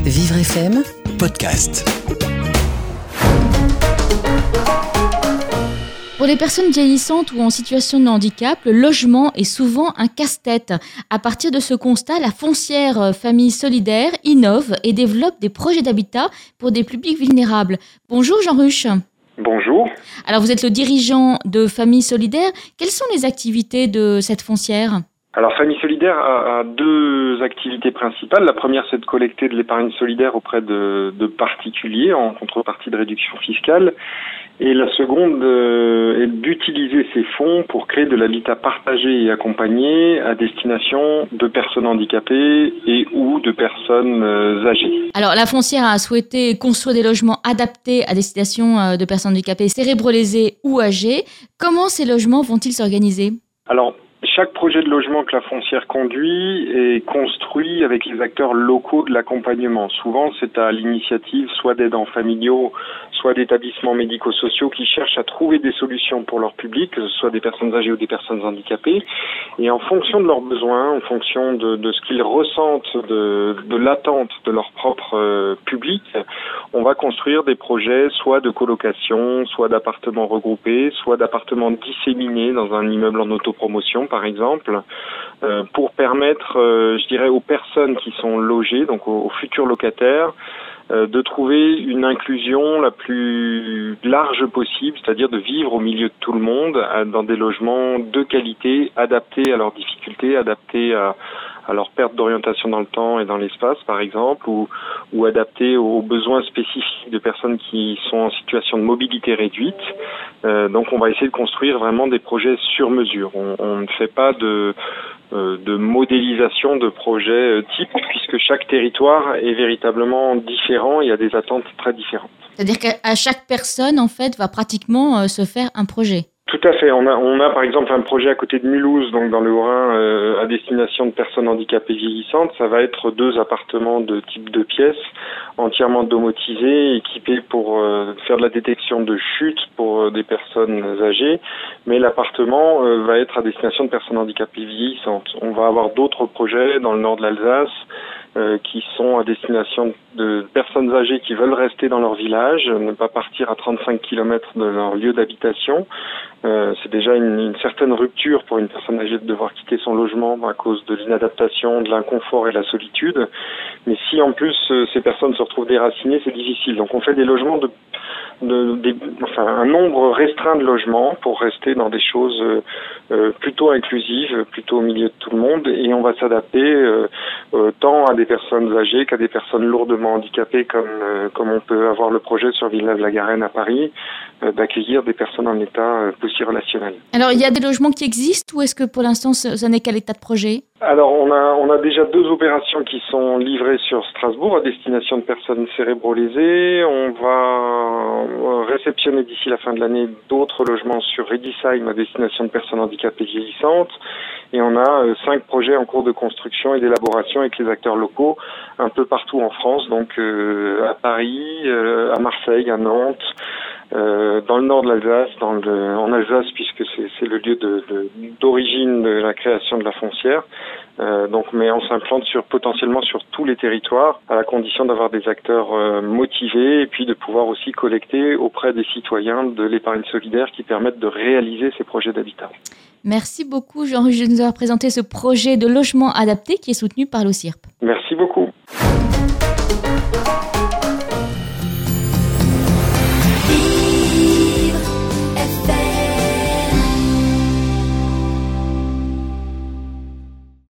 Vivre FM Podcast. Pour les personnes vieillissantes ou en situation de handicap, le logement est souvent un casse-tête. À partir de ce constat, la foncière Famille Solidaire innove et développe des projets d'habitat pour des publics vulnérables. Bonjour Jean Ruche. Bonjour. Alors vous êtes le dirigeant de Famille Solidaire. Quelles sont les activités de cette foncière ? Alors Famille Solidaire a deux activités principales. La première, c'est de collecter de l'épargne solidaire auprès de particuliers en contrepartie de réduction fiscale. Et la seconde est d'utiliser ces fonds pour créer de l'habitat partagé et accompagné à destination de personnes handicapées et ou de personnes âgées. Alors la foncière a souhaité construire des logements adaptés à destination de personnes handicapées, cérébrolésées ou âgées. Comment ces logements vont-ils s'organiser ? Alors, chaque projet de logement que la foncière conduit est construit avec les acteurs locaux de l'accompagnement. Souvent, c'est à l'initiative soit d'aidants familiaux, soit d'établissements médico-sociaux qui cherchent à trouver des solutions pour leur public, que ce soit des personnes âgées ou des personnes handicapées. Et en fonction de leurs besoins, en fonction de ce qu'ils ressentent, de l'attente de leur propre public, on va construire des projets soit de colocation, soit d'appartements regroupés, soit d'appartements disséminés dans un immeuble en autopromotion, par exemple, pour permettre, aux personnes qui sont logées, donc aux futurs locataires, de trouver une inclusion la plus large possible, c'est-à-dire de vivre au milieu de tout le monde, dans des logements de qualité, adaptés à leurs difficultés, adaptés à leur perte d'orientation dans le temps et dans l'espace, par exemple, ou adaptés aux besoins spécifiques de personnes qui sont en situation de mobilité réduite. Donc on va essayer de construire vraiment des projets sur mesure. On ne fait pas de modélisation de projets type, puisque chaque territoire est véritablement différent et a des attentes très différentes. C'est-à-dire qu'à chaque personne, en fait, va pratiquement se faire un projet. Tout à fait. On a par exemple un projet à côté de Mulhouse, donc dans le Haut-Rhin, à destination de personnes handicapées vieillissantes. Ça va être 2 appartements de type 2 pièces, entièrement domotisés, équipés pour faire de la détection de chute pour des personnes âgées. Mais l'appartement va être à destination de personnes handicapées vieillissantes. On va avoir d'autres projets dans le nord de l'Alsace, qui sont à destination de personnes âgées qui veulent rester dans leur village, ne pas partir à 35 km de leur lieu d'habitation. C'est déjà une certaine rupture pour une personne âgée de devoir quitter son logement à cause de l'inadaptation, de l'inconfort et de la solitude. Mais si en plus ces personnes se retrouvent déracinées, c'est difficile. Donc on fait des logements un nombre restreint de logements pour rester dans des choses plutôt inclusives, plutôt au milieu de tout le monde, et on va s'adapter tant à des personnes âgées qu'à des personnes lourdement handicapées, comme on peut avoir le projet sur Villeneuve-la-Garenne à Paris, d'accueillir des personnes en état post-relationnel. Alors il y a des logements qui existent ou est-ce que pour l'instant ce n'est qu'à l'état de projet ? Alors on a déjà 2 opérations qui sont livrées sur Strasbourg à destination de personnes cérébrolésées. On va réceptionner d'ici la fin de l'année d'autres logements sur Redisheim à destination de personnes handicapées vieillissantes. Et on a 5 projets en cours de construction et d'élaboration avec les acteurs locaux un peu partout en France, donc à Paris, à Marseille, à Nantes, dans le nord de l'Alsace, en Alsace puisque c'est le lieu d'origine de la création de la foncière. Mais on s'implante potentiellement sur tous les territoires, à la condition d'avoir des acteurs motivés et puis de pouvoir aussi collecter auprès des citoyens de l'épargne solidaire qui permettent de réaliser ces projets d'habitat. Merci beaucoup Jean Ruche de nous avoir présenté ce projet de logement adapté qui est soutenu par l'OCIRP. Merci beaucoup.